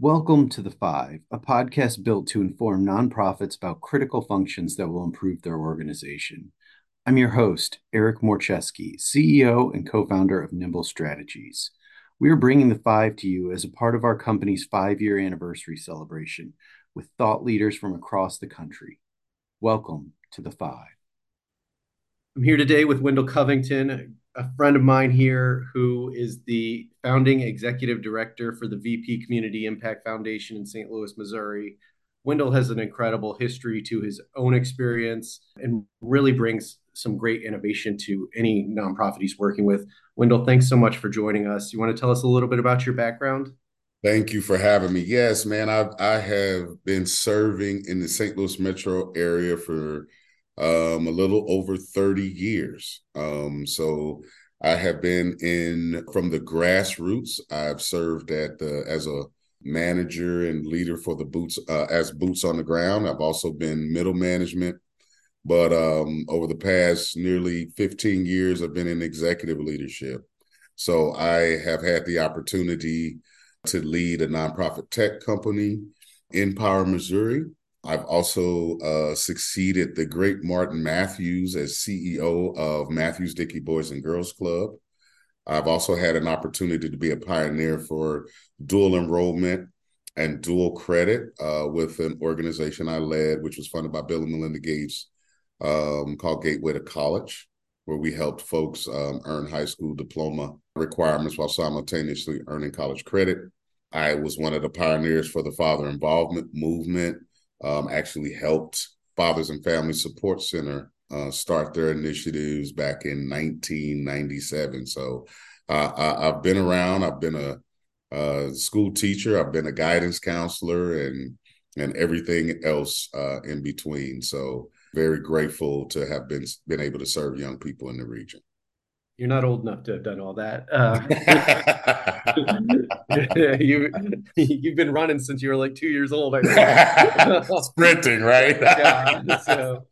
Welcome to The Five, a podcast built to inform nonprofits about critical functions that will improve their organization. I'm your host, Eric Morcheski, CEO and co founder of Nimble Strategies. We are bringing The Five to you as a part of our company's 5-year anniversary celebration with thought leaders from across the country. Welcome to The Five. I'm here today with Wendell Covington, a friend of mine here who is the founding executive director for the VP Community Impact Foundation in St. Louis, Missouri. Wendell has an incredible history to his own experience and really brings some great innovation to any nonprofit he's working with. Wendell, thanks so much for joining us. You want to tell us a little bit about your background? Thank you for having me. Yes, man, I have been serving in the St. Louis metro area for a little over 30 years. So I have been in from the grassroots. I've served as a manager and leader for the boots on the ground. I've also been middle management, but over the past nearly 15 years, I've been in executive leadership. So I have had the opportunity to lead a nonprofit tech company in Power, Missouri. I've also succeeded the great Martin Matthews as CEO of Matthews Dickey Boys and Girls Club. I've also had an opportunity to be a pioneer for dual enrollment and dual credit with an organization I led, which was funded by Bill and Melinda Gates, called Gateway to College, where we helped folks earn high school diploma requirements while simultaneously earning college credit. I was one of the pioneers for the father involvement movement, actually helped Fathers and Family Support Center start their initiatives back in 1997. So I've been around. I've been a school teacher. I've been a guidance counselor and everything else in between. So very grateful to have been able to serve young people in the region. You're not old enough to have done all that. you you've been running since you were like 2 years old, I think. Sprinting, right? Yeah. So,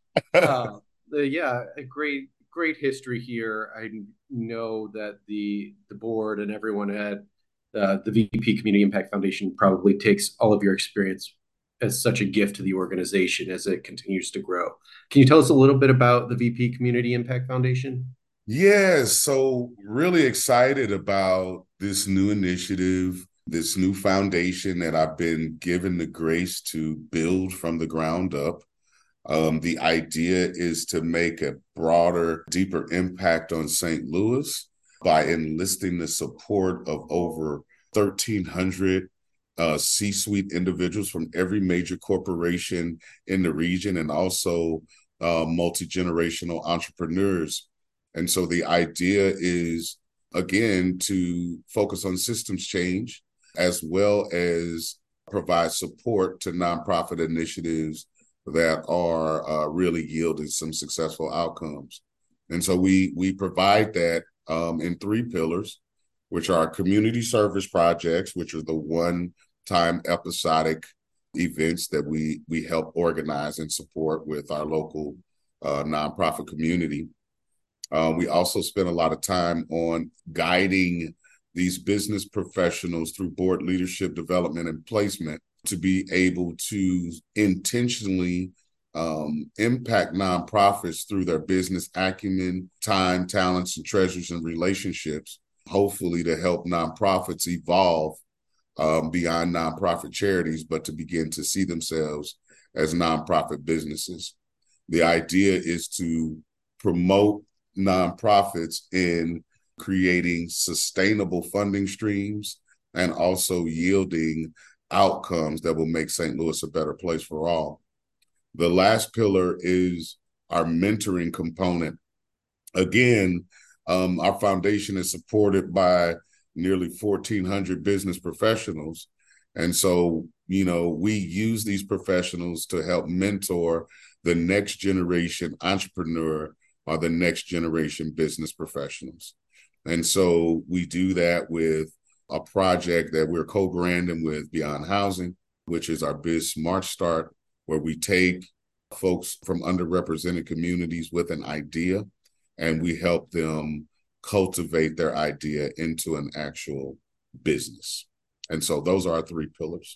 yeah, a great history here. I know that the board and everyone at the VP Community Impact Foundation probably takes all of your experience as such a gift to the organization as it continues to grow. Can you tell us a little bit about the VP Community Impact Foundation? Yes, so really excited about this new initiative, this new foundation that I've been given the grace to build from the ground up. The idea is to make a broader, deeper impact on St. Louis by enlisting the support of over 1,300 C-suite individuals from every major corporation in the region and also multi-generational entrepreneurs. And so the idea is, again, to focus on systems change as well as provide support to nonprofit initiatives that are really yielding some successful outcomes. And so we provide that in three pillars, which are community service projects, which are the one-time episodic events that we help organize and support with our local nonprofit community. We also spend a lot of time on guiding these business professionals through board leadership development and placement to be able to intentionally impact nonprofits through their business acumen, time, talents, and treasures and relationships, hopefully to help nonprofits evolve beyond nonprofit charities, but to begin to see themselves as nonprofit businesses. The idea is to promote nonprofits in creating sustainable funding streams and also yielding outcomes that will make St. Louis a better place for all. The last pillar is our mentoring component. Again, our foundation is supported by nearly 1,400 business professionals. And so, we use these professionals to help mentor the next generation entrepreneur or the next generation business professionals. And so we do that with a project that we're co-branding with Beyond Housing, which is our Biz Smart Start, where we take folks from underrepresented communities with an idea and we help them cultivate their idea into an actual business. And so those are our three pillars.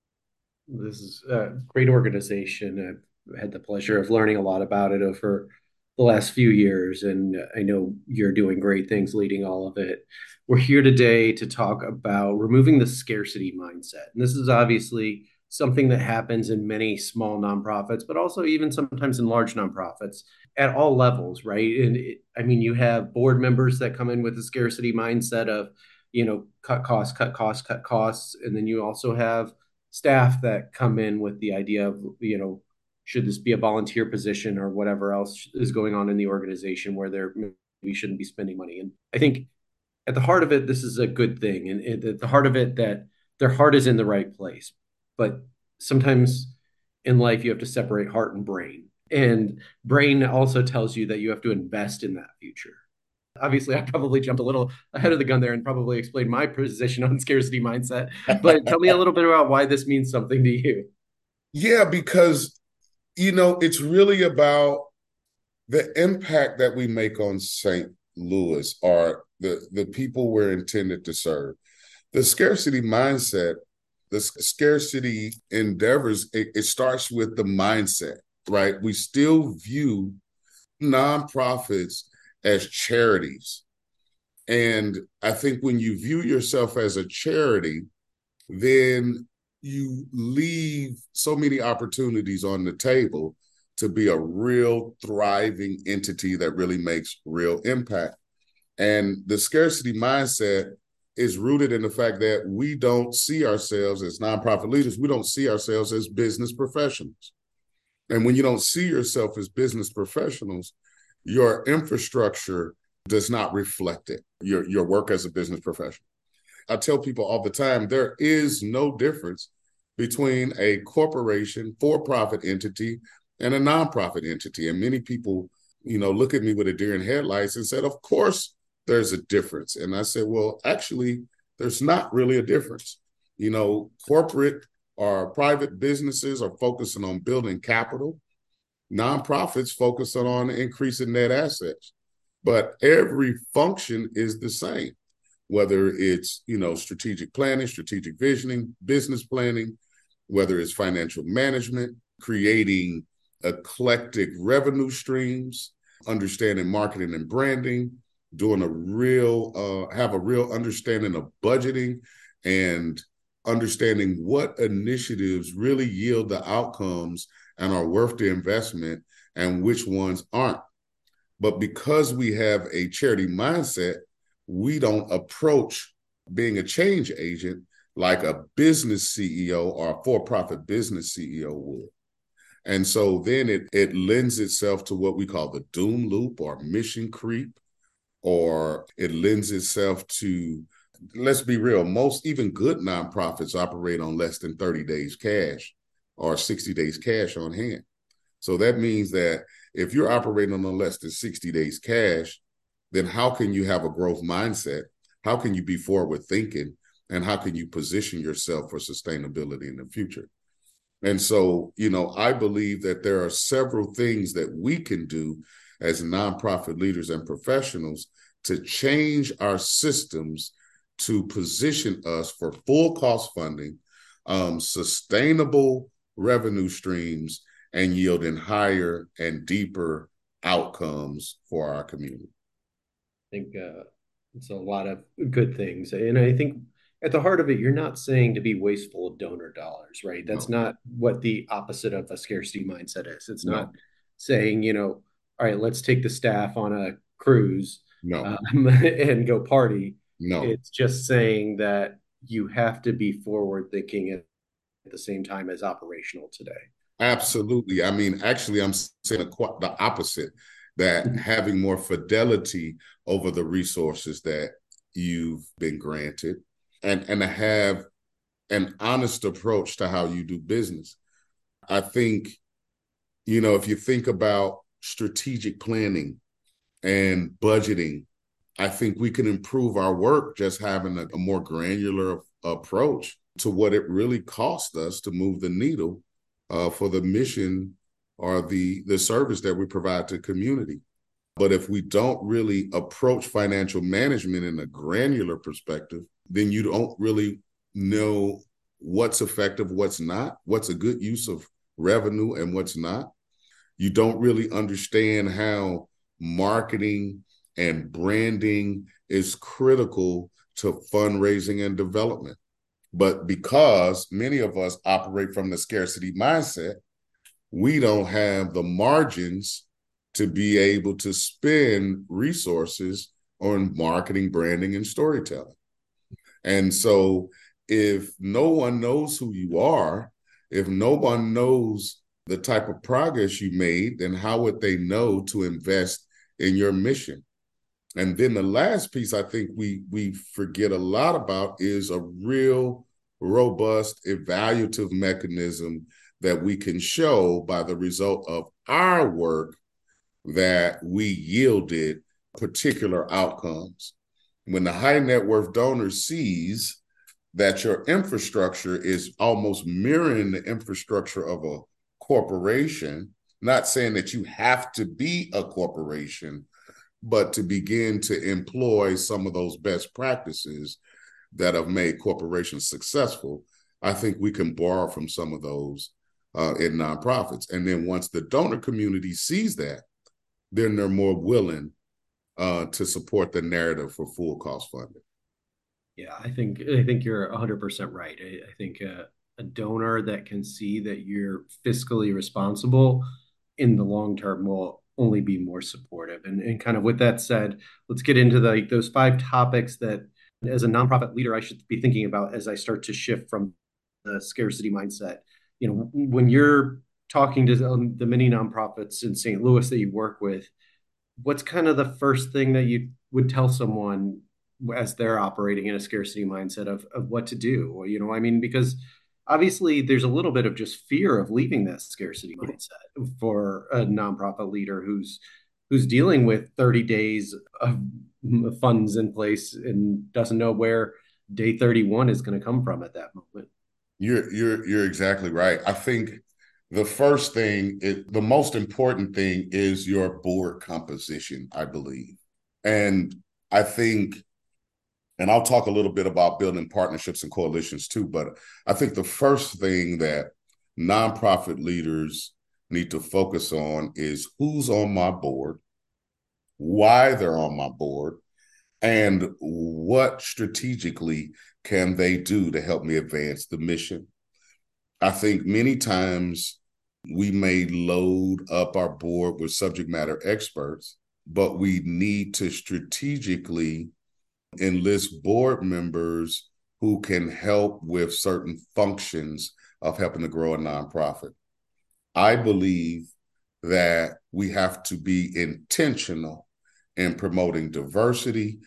This is a great organization. I've had the pleasure of learning a lot about it over the last few years, and I know you're doing great things leading all of it. We're here today to talk about removing the scarcity mindset. And this is obviously something that happens in many small nonprofits, but also even sometimes in large nonprofits at all levels, right? And I mean, you have board members that come in with a scarcity mindset of, cut costs, cut costs, cut costs. And then you also have staff that come in with the idea of, should this be a volunteer position or whatever else is going on in the organization where we shouldn't be spending money. And I think at the heart of it, this is a good thing. And at the heart of it, that their heart is in the right place. But sometimes in life, you have to separate heart and brain. And brain also tells you that you have to invest in that future. Obviously, I probably jumped a little ahead of the gun there and probably explained my position on scarcity mindset. But tell me a little bit about why this means something to you. Yeah, because, it's really about the impact that we make on St. Louis or the people we're intended to serve. The scarcity mindset, the scarcity endeavors, it starts with the mindset, right? We still view nonprofits as charities. And I think when you view yourself as a charity, then you leave so many opportunities on the table to be a real thriving entity that really makes real impact. And the scarcity mindset is rooted in the fact that we don't see ourselves as nonprofit leaders, we don't see ourselves as business professionals. And when you don't see yourself as business professionals, your infrastructure does not reflect it, your work as a business professional. I tell people all the time, there is no difference between a corporation, for-profit entity, and a nonprofit entity. And many people, look at me with a deer in headlights and said, of course, there's a difference. And I said, well, actually, there's not really a difference. Corporate or private businesses are focusing on building capital. Nonprofits focusing on increasing net assets. But every function is the same, whether it's, strategic planning, strategic visioning, business planning, whether it's financial management, creating eclectic revenue streams, understanding marketing and branding, doing have a real understanding of budgeting and understanding what initiatives really yield the outcomes and are worth the investment and which ones aren't. But because we have a charity mindset, we don't approach being a change agent like a business CEO or a for-profit business CEO would. And so then it lends itself to what we call the doom loop or mission creep, or it lends itself to, let's be real, most even good nonprofits operate on less than 30 days cash or 60 days cash on hand. So that means that if you're operating on less than 60 days cash, then how can you have a growth mindset? How can you be forward thinking? And how can you position yourself for sustainability in the future? And so, I believe that there are several things that we can do as nonprofit leaders and professionals to change our systems to position us for full cost funding, sustainable revenue streams, and yielding higher and deeper outcomes for our community. I think it's a lot of good things. And I think at the heart of it, you're not saying to be wasteful of donor dollars, right? That's No, not what the opposite of a scarcity mindset is. It's not no, saying, all right, let's take the staff on a cruise no, and go party. no. It's just saying that you have to be forward thinking at the same time as operational today. Absolutely. I mean, actually, I'm saying the opposite, that having more fidelity over the resources that you've been granted and to have an honest approach to how you do business. I think, if you think about strategic planning and budgeting, I think we can improve our work just having a more granular approach to what it really costs us to move the needle for the mission or the service that we provide to the community. But if we don't really approach financial management in a granular perspective, then you don't really know what's effective, what's not, what's a good use of revenue and what's not. You don't really understand how marketing and branding is critical to fundraising and development. But because many of us operate from the scarcity mindset, we don't have the margins to be able to spend resources on marketing, branding, and storytelling. And so if no one knows who you are, if no one knows the type of progress you made, then how would they know to invest in your mission? And then the last piece I think we forget a lot about is a real robust evaluative mechanism that we can show by the result of our work that we yielded particular outcomes. When the high net worth donor sees that your infrastructure is almost mirroring the infrastructure of a corporation, not saying that you have to be a corporation, but to begin to employ some of those best practices that have made corporations successful, I think we can borrow from some of those in nonprofits. And then once the donor community sees that, then they're more willing to support the narrative for full cost funding. Yeah, I think you're 100% right. I think a donor that can see that you're fiscally responsible in the long term will only be more supportive. And kind of with that said, let's get into those five topics that as a nonprofit leader I should be thinking about as I start to shift from the scarcity mindset. You know, when you're talking to the many nonprofits in St. Louis that you work with, what's kind of the first thing that you would tell someone as they're operating in a scarcity mindset of what to do? You know, I mean, because obviously there's a little bit of just fear of leaving that scarcity mindset for a nonprofit leader who's dealing with 30 days of funds in place and doesn't know where day 31 is going to come from at that moment. You're exactly right. I think the first thing, the most important thing is your board composition, I believe. And I think, and I'll talk a little bit about building partnerships and coalitions too, but I think the first thing that nonprofit leaders need to focus on is who's on my board, why they're on my board, and what strategically can they do to help me advance the mission. I think many times we may load up our board with subject matter experts, but we need to strategically enlist board members who can help with certain functions of helping to grow a nonprofit. I believe that we have to be intentional in promoting diversity,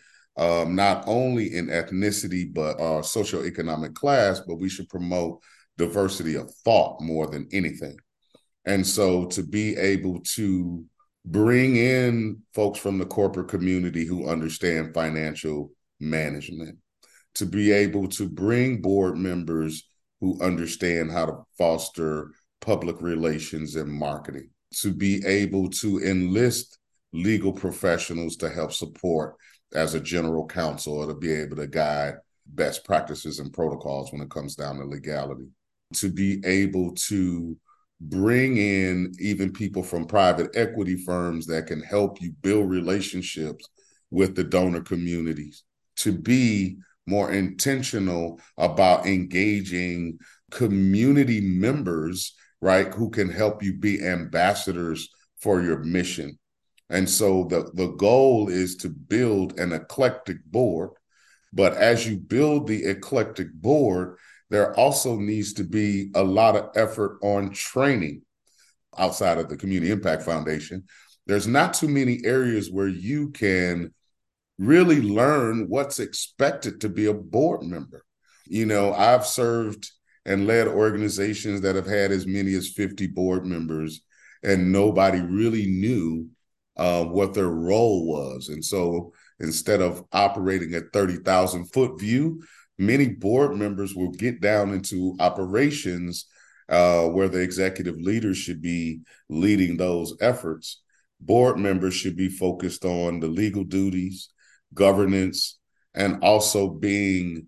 not only in ethnicity, but socioeconomic class, but we should promote diversity of thought more than anything. And so to be able to bring in folks from the corporate community who understand financial management, to be able to bring board members who understand how to foster public relations and marketing, to be able to enlist legal professionals to help support as a general counsel or to be able to guide best practices and protocols when it comes down to legality, to be able to bring in even people from private equity firms that can help you build relationships with the donor communities, to be more intentional about engaging community members, right, who can help you be ambassadors for your mission. And so the goal is to build an eclectic board. But as you build the eclectic board, there also needs to be a lot of effort on training outside of the Community Impact Foundation. There's not too many areas where you can really learn what's expected to be a board member. You know, I've served and led organizations that have had as many as 50 board members, and nobody really knew what their role was. And so instead of operating at 30,000 foot view, many board members will get down into operations where the executive leaders should be leading those efforts. Board members should be focused on the legal duties, governance, and also being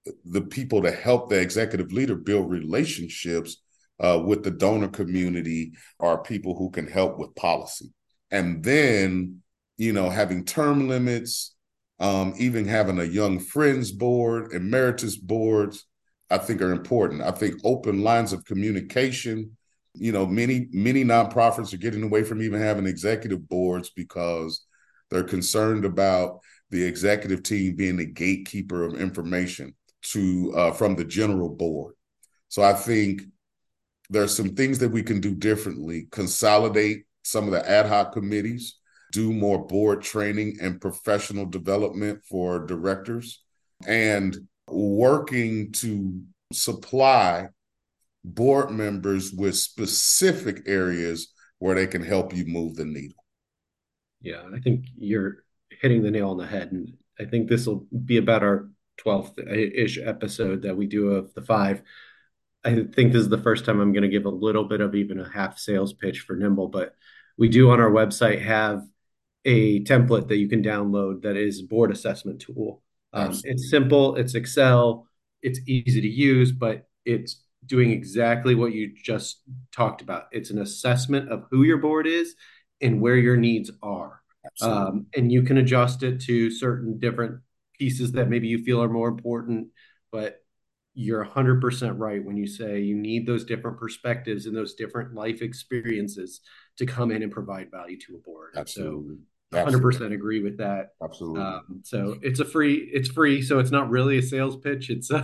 the people to help the executive leader build relationships with the donor community are people who can help with policy. And then, having term limits, even having a young friends board, emeritus boards, I think are important. I think open lines of communication. Many nonprofits are getting away from even having executive boards because they're concerned about the executive team being the gatekeeper of information from the general board. So I think there's some things that we can do differently, consolidate some of the ad hoc committees, do more board training and professional development for directors, and working to supply board members with specific areas where they can help you move the needle. Yeah, I think you're hitting the nail on the head. And I think this will be about our 12th-ish episode that we do of the five. I think this is the first time I'm going to give a little bit of even a half sales pitch for Nimble, but we do on our website have a template that you can download that is a board assessment tool. It's simple, it's Excel, it's easy to use, but it's doing exactly what you just talked about. It's an assessment of who your board is and where your needs are. And you can adjust it to certain different pieces that maybe you feel are more important, but you're 100% right when you say you need those different perspectives and those different life experiences to come in and provide value to a board. Absolutely. So 100% agree with that. Absolutely. So it's free. So it's not really a sales pitch. It's but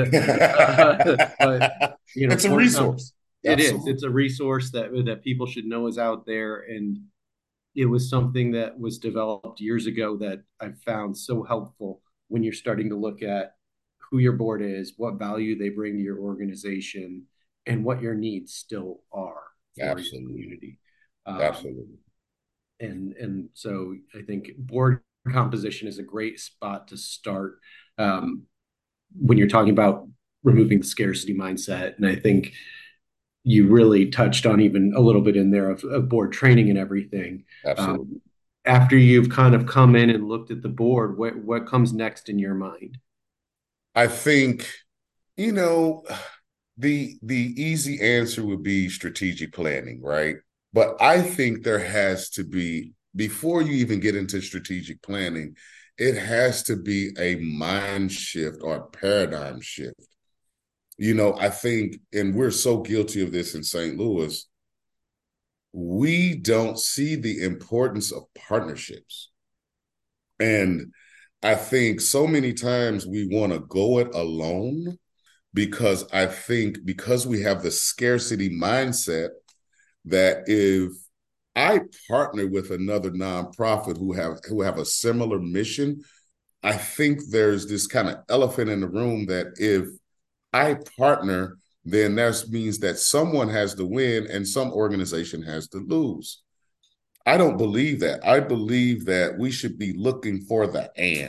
it's a resource. It is. It's a resource that people should know is out there. And it was something that was developed years ago that I've found so helpful when you're starting to look at who your board is, what value they bring to your organization, and what your needs still are for your community. Absolutely. And so I think board composition is a great spot to start when you're talking about removing the scarcity mindset. And I think you really touched on even a little bit in there of board training and everything. Absolutely. After you've kind of come in and looked at the board, what comes next in your mind? I think, the easy answer would be strategic planning, right? But I think there has to be, before you even get into strategic planning, it has to be a mind shift or a paradigm shift. I think, and we're so guilty of this in St. Louis, we don't see the importance of partnerships. And I think so many times we want to go it alone because we have the scarcity mindset that if I partner with another nonprofit who have a similar mission, I think there's this kind of elephant in the room that if I partner, then that means that someone has to win and some organization has to lose. I don't believe that. I believe that we should be looking for the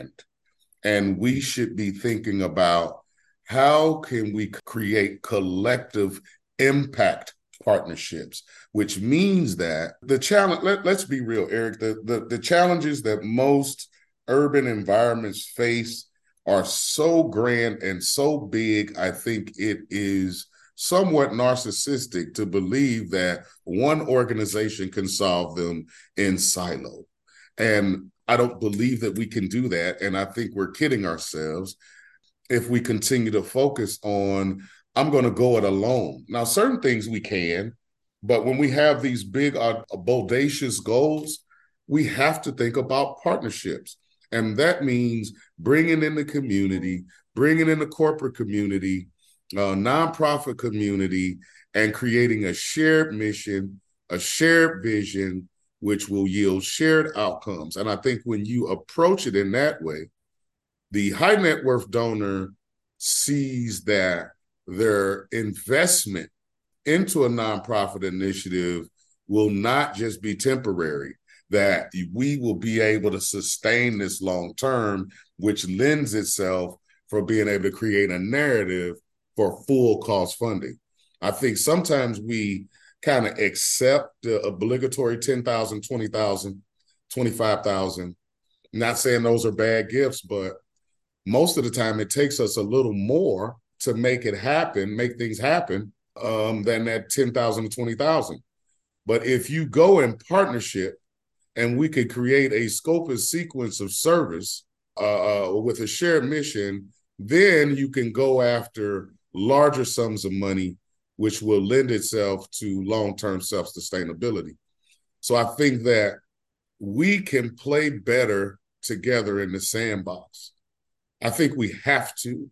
and we should be thinking about how can we create collective impact partnerships, which means that the challenge, let's be real, Eric, the challenges that most urban environments face are so grand and so big. I think it is somewhat narcissistic to believe that one organization can solve them in silo. And I don't believe that we can do that. And I think we're kidding ourselves if we continue to focus on, I'm going to go it alone. Now, certain things we can, but when we have these big, bodacious goals, we have to think about partnerships. And that means bringing in the community, bringing in the corporate community, nonprofit community, and creating a shared mission, a shared vision, which will yield shared outcomes. And I think when you approach it in that way, the high net worth donor sees that their investment into a nonprofit initiative will not just be temporary, that we will be able to sustain this long term, which lends itself for being able to create a narrative for full cost funding. I think sometimes we kind of accept the obligatory 10,000, 20,000, 25,000. Not saying those are bad gifts, but Most of the time, it takes us a little more to make it happen, make things happen, than that 10,000 to 20,000. But if you go in partnership and we could create a scope and sequence of service with a shared mission, then you can go after larger sums of money, which will lend itself to long-term self-sustainability. So I think that we can play better together in the sandbox. I think we have to,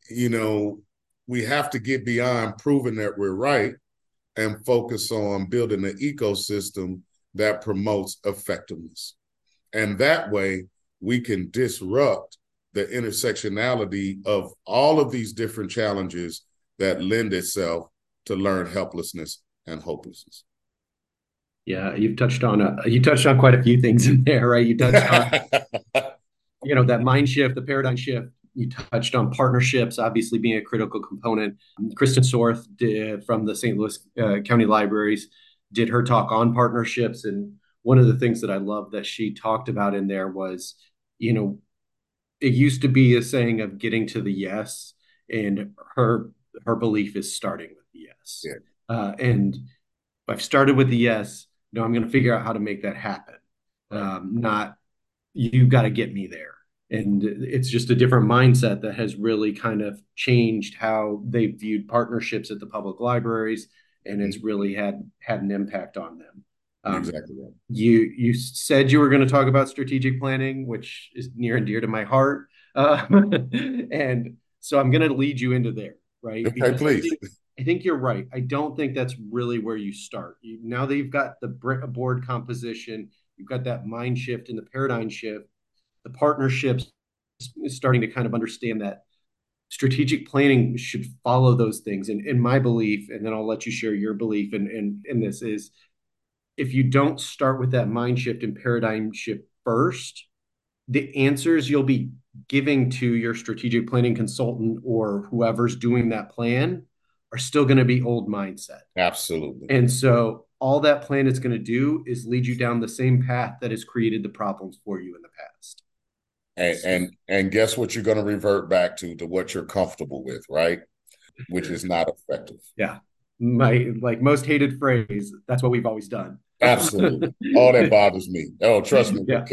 we have to get beyond proving that we're right and focus on building an ecosystem that promotes effectiveness. And that way we can disrupt the intersectionality of all of these different challenges that lend itself to learned helplessness and hopelessness. Yeah, you touched on quite a few things in there, right? You touched on that mind shift, the paradigm shift. You touched on partnerships, obviously being a critical component. Kristen Sorth from the St. Louis County Libraries did her talk on partnerships, and one of the things that I love that she talked about in there was, it used to be a saying of getting to the yes, and her belief is starting with the yes. Yeah. And I've started with the yes. No, I'm going to figure out how to make that happen. Not you got to get me there. And it's just a different mindset that has really kind of changed how they viewed partnerships at the public libraries, and it's really had an impact on them. Exactly right. You said you were going to talk about strategic planning, which is near and dear to my heart, and so I'm going to lead you into there, right? Okay, because please. I think you're right. I don't think that's really where you start. Now that you've got the board composition, you've got that mind shift and the paradigm shift, the partnerships is starting to kind of understand that strategic planning should follow those things. And in my belief, and then I'll let you share your belief in this, is if you don't start with that mind shift and paradigm shift first, the answers you'll be giving to your strategic planning consultant or whoever's doing that plan are still going to be old mindset. Absolutely. And so all that plan is going to do is lead you down the same path that has created the problems for you in the past. And guess what you're going to revert back to what you're comfortable with, right? Which is not effective. Yeah. My most hated phrase, that's what we've always done. Absolutely. Oh, that bothers me. Oh, trust me. Yeah.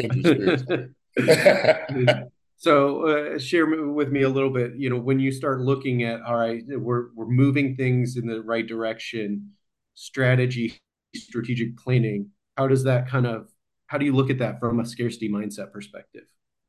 So share with me a little bit, when you start looking at, all right, we're moving things in the right direction, strategy, strategic planning, how do you look at that from a scarcity mindset perspective?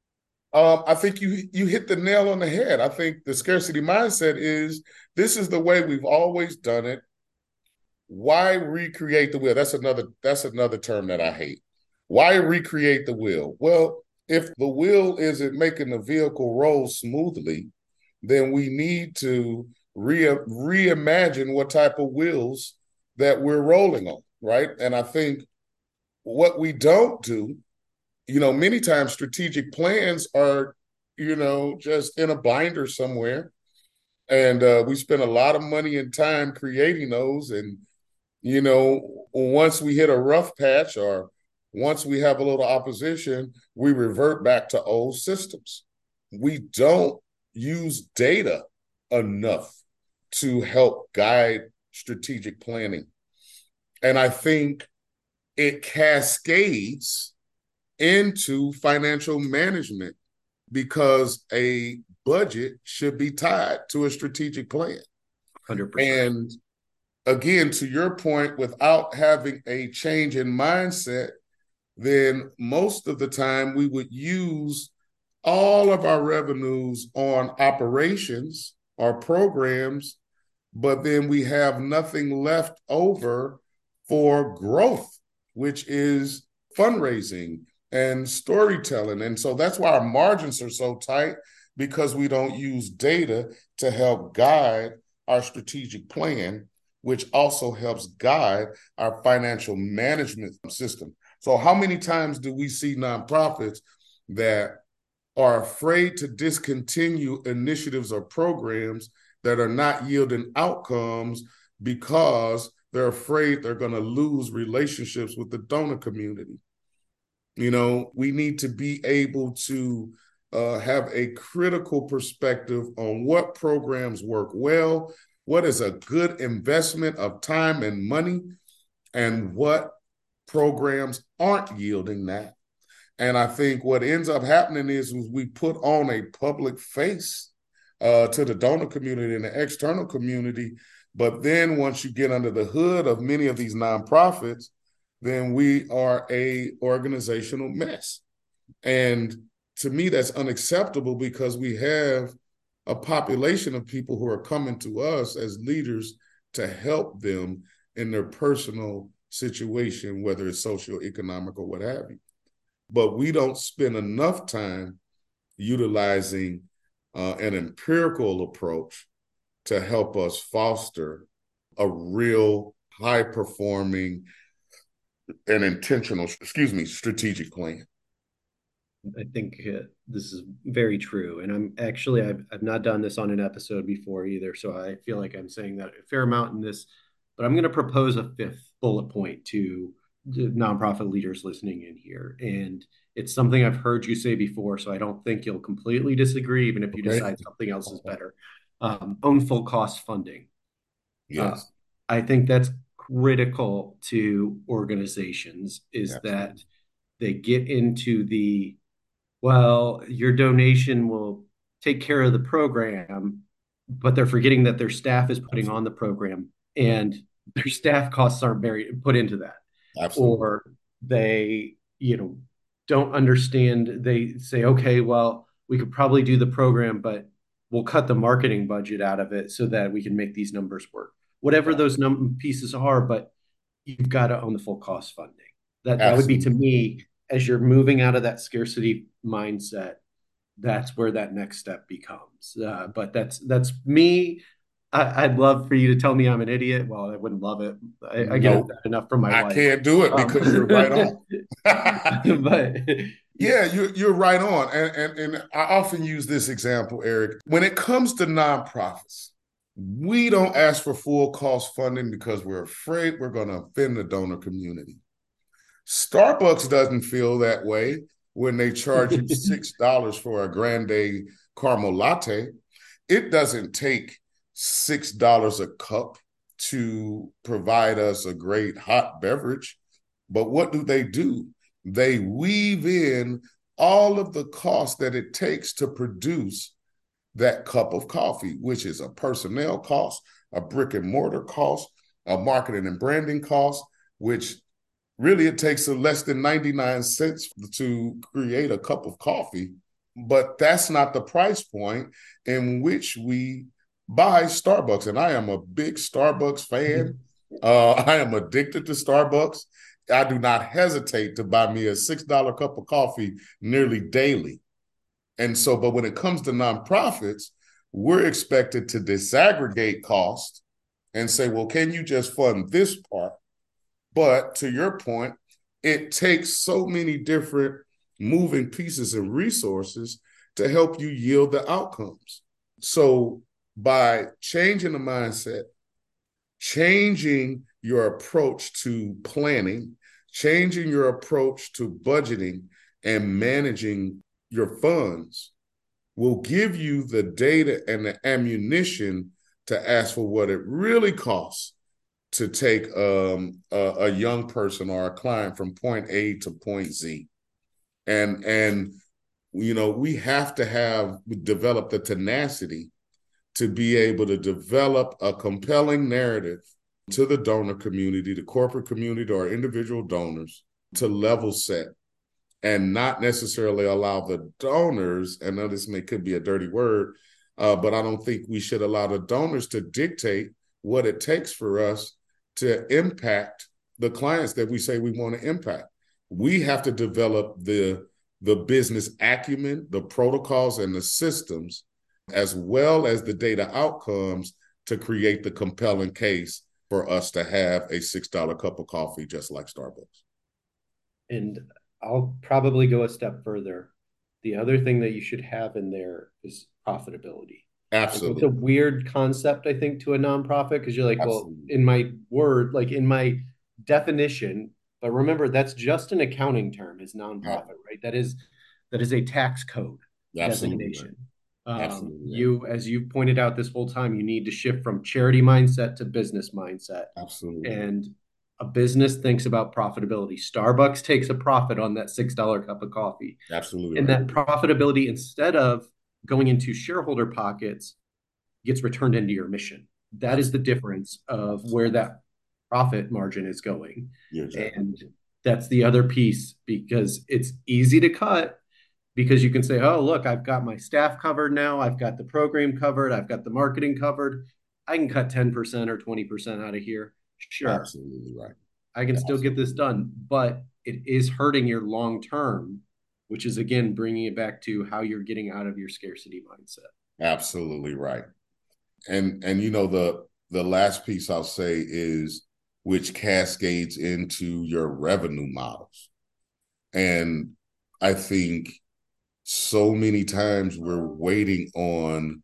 I think you hit the nail on the head. I think the scarcity mindset is, this is the way we've always done it. Why recreate the wheel? That's another term that I hate. Why recreate the wheel? Well, if the wheel isn't making the vehicle roll smoothly, then we need to reimagine what type of wheels that we're rolling on, right? And I think what we don't do, many times strategic plans are, just in a binder somewhere. And we spend a lot of money and time creating those. And, once we hit a rough patch or once we have a little opposition, we revert back to old systems. We don't use data enough to help guide strategic planning. And I think it cascades into financial management because a budget should be tied to a strategic plan. 100%. And again, to your point, without having a change in mindset, then most of the time we would use all of our revenues on operations or programs, but then we have nothing left over for growth, which is fundraising and storytelling. And so that's why our margins are so tight, because we don't use data to help guide our strategic plan, which also helps guide our financial management system. So how many times do we see nonprofits that are afraid to discontinue initiatives or programs that are not yielding outcomes because they're afraid they're going to lose relationships with the donor community? We need to be able to have a critical perspective on what programs work well, what is a good investment of time and money, and what programs aren't yielding that. And I think what ends up happening is we put on a public face to the donor community and the external community. But then once you get under the hood of many of these nonprofits, then we are a organizational mess. And to me, that's unacceptable because we have a population of people who are coming to us as leaders to help them in their personal situation, whether it's socioeconomic or what have you. But we don't spend enough time utilizing an empirical approach to help us foster a real high-performing and intentional, strategic plan. I think this is very true. And I've not done this on an episode before either. So I feel like I'm saying that a fair amount in this, but I'm going to propose a fifth bullet point to the nonprofit leaders listening in here. And it's something I've heard you say before. So I don't think you'll completely disagree, even if you decide something else is better. Own full cost funding. Yes. I think that's critical to organizations is that they get into well, your donation will take care of the program, but they're forgetting that their staff is putting on the program and their staff costs aren't put into that. Absolutely. Or they, don't understand. They say, okay, well, we could probably do the program, but we'll cut the marketing budget out of it so that we can make these numbers work. Whatever those pieces are, but you've got to own the full cost funding. That would be, to me, as you're moving out of that scarcity mindset, that's where that next step becomes. But that's me. I'd love for you to tell me I'm an idiot. Well, I wouldn't love it. I get enough from my wife. I can't do it because you're right on. But yeah, you're right on. And I often use this example, Eric. When it comes to nonprofits, we don't ask for full cost funding because we're afraid we're going to offend the donor community. Starbucks doesn't feel that way when they charge you $6 for a grande caramel latte. It doesn't take $6 a cup to provide us a great hot beverage. But what do? They weave in all of the costs that it takes to produce that cup of coffee, which is a personnel cost, a brick and mortar cost, a marketing and branding cost, which really it takes less than 99 cents to create a cup of coffee. But that's not the price point in which we buy Starbucks. And I am a big Starbucks fan. I am addicted to Starbucks. I do not hesitate to buy me a $6 cup of coffee nearly daily. And so, but when it comes to nonprofits, we're expected to disaggregate costs and say, well, can you just fund this part? But to your point, it takes so many different moving pieces and resources to help you yield the outcomes. So by changing the mindset, changing your approach to planning, changing your approach to budgeting and managing your funds will give you the data and the ammunition to ask for what it really costs to take a young person or a client from point A to point Z. And we have to develop the tenacity to be able to develop a compelling narrative to the donor community, the corporate community, or individual donors to level set and not necessarily allow the donors, and now this could be a dirty word, but I don't think we should allow the donors to dictate what it takes for us to impact the clients that we say we want to impact. We have to develop the business acumen, the protocols, and the systems, as well as the data outcomes to create the compelling case for us to have a $6 cup of coffee just like Starbucks. And I'll probably go a step further. The other thing that you should have in there is profitability. Absolutely. It's a weird concept, I think, to a nonprofit because you're like, Absolutely. well, in my word, like in my definition, but remember, that's just an accounting term is nonprofit, right? That is a tax code. Absolutely right. designation. Absolutely right. You, as you've pointed out this whole time, you need to shift from charity mindset to business mindset. Absolutely. And a business thinks about profitability. Starbucks takes a profit on that $6 cup of coffee. Absolutely And right. that profitability, instead of going into shareholder pockets, gets returned into your mission. That is the Absolutely. difference of where that profit margin is going. You're exactly And right. that's the other piece, because it's easy to cut, because you can say, oh, look, I've got my staff covered now. I've got the program covered. I've got the marketing covered. I can cut 10% or 20% out of here. Sure, Absolutely right. I can still get this Absolutely. done, but it is hurting your long term, which is again bringing it back to how you're getting out of your scarcity mindset. Absolutely right. And you know the last piece I'll say is which cascades into your revenue models. And I think so many times we're waiting on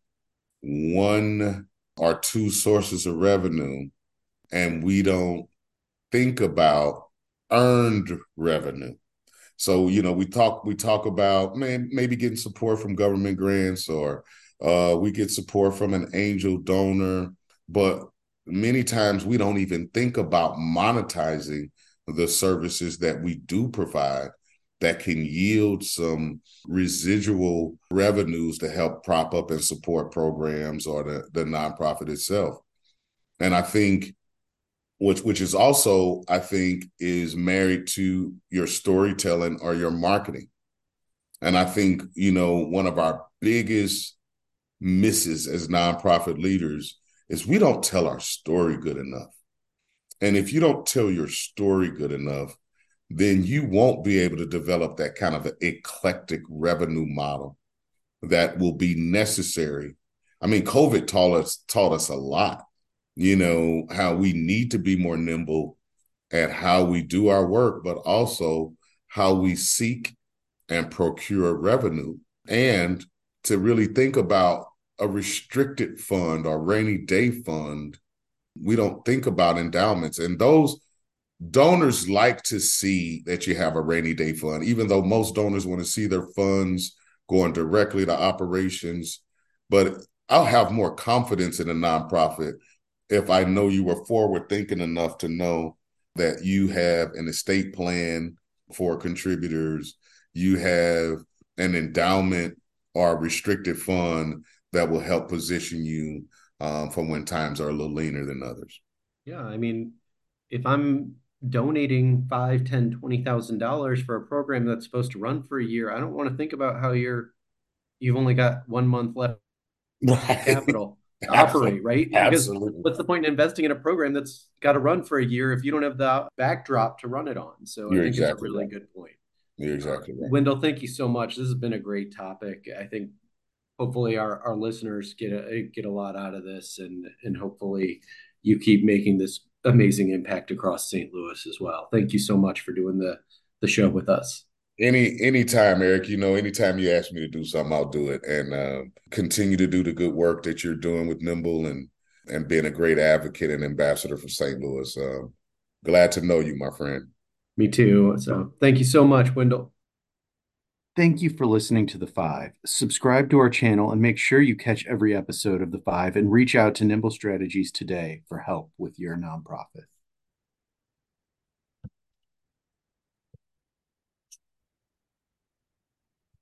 one or two sources of revenue and we don't think about earned revenue. So, you know, we talk about maybe getting support from government grants, or we get support from an angel donor, but many times we don't even think about monetizing the services that we do provide that can yield some residual revenues to help prop up and support programs or the nonprofit itself. And I think which is also, I think, is married to your storytelling or your marketing. And I think, you know, one of our biggest misses as nonprofit leaders is we don't tell our story good enough. And if you don't tell your story good enough, then you won't be able to develop that kind of eclectic revenue model that will be necessary. I mean, COVID taught us a lot, you know, how we need to be more nimble at how we do our work, but also how we seek and procure revenue, and to really think about a restricted fund or rainy day fund. We don't think about endowments, and those donors like to see that you have a rainy day fund, even though most donors want to see their funds going directly to operations. But I'll have more confidence in a nonprofit if I know you were forward thinking enough to know that you have an estate plan for contributors, you have an endowment or a restricted fund that will help position you for when times are a little leaner than others. Yeah, I mean, if I'm donating 5, 10, $20,000 for a program that's supposed to run for a year, I don't want to think about how you've only got 1 month left of Right. capital to Absolutely. operate, right? Because Absolutely. what's the point in investing in a program that's got to run for a year if you don't have the backdrop to run it on? So I You're think it's a exactly really right. good point. You're exactly right. Wendell, thank you so much. This has been a great topic. I think hopefully our listeners get a lot out of this, and hopefully you keep making this amazing impact across St. Louis as well. Thank you so much for doing the show with us. Anytime, Eric, you know, anytime you ask me to do something, I'll do it, and continue to do the good work that you're doing with Nimble, and being a great advocate and ambassador for St. Louis. Glad to know you, my friend. Me too. So thank you so much, Wendell. Thank you for listening to The Five. Subscribe to our channel and make sure you catch every episode of The Five and reach out to Nimble Strategies today for help with your nonprofit.